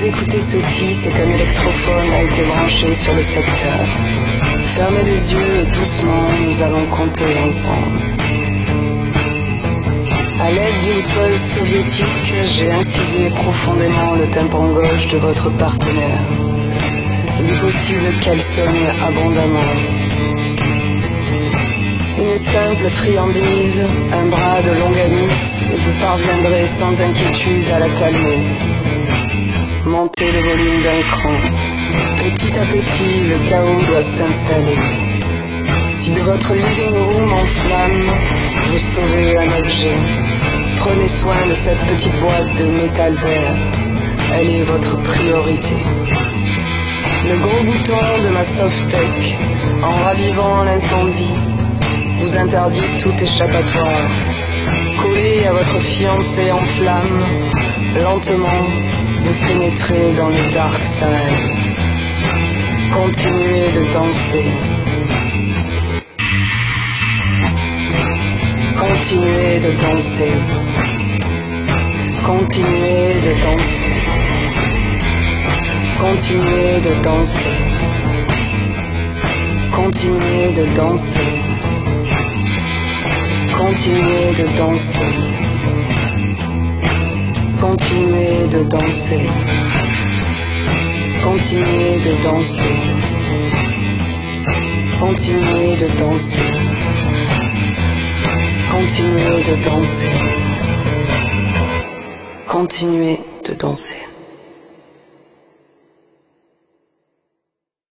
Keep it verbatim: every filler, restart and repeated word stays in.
écoutez ceci, c'est qu'un électrophone a été branché sur le secteur. Fermez les yeux et doucement, nous allons compter ensemble. À l'aide d'une feuille soviétique, j'ai incisé profondément le tympan gauche de votre partenaire. Il est possible qu'elle saigne abondamment. Une simple friandise, un bras de longanise, et vous parviendrez sans inquiétude à la calmer. Montez le volume d'un cran. Petit à petit, le chaos doit s'installer. Si de votre living room en flamme, vous sauvez un objet, prenez soin de cette petite boîte de métal vert. Elle est votre priorité. Le gros bouton de ma Softec, en ravivant l'incendie, vous interdit tout échappatoire. Collé à votre fiancé en flamme, lentement, vous pénétrez dans le dark side. Continuez de danser. Continuez de danser. Continuez de danser. Continuez de danser. Continuez de danser. Continuez de danser. Continuez de danser. Continuez de danser. Continuez de danser. Continuez de danser. Continuez de danser.